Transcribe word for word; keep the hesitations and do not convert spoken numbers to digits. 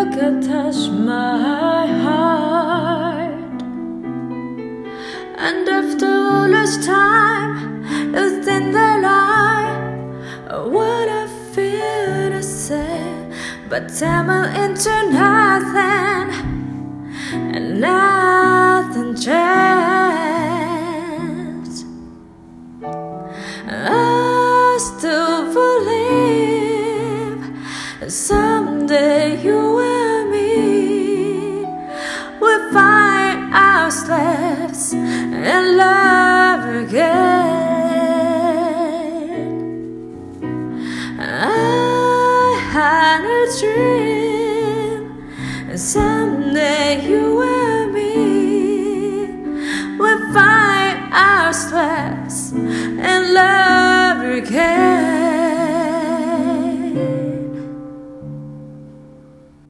can touch my heart. And after all this time, you think that I what I feel to say, but time into nothing, and nothing changed. I still believe someday you and me will find ourselves in love again. I had a dream someday you and me will find ourselves in love again.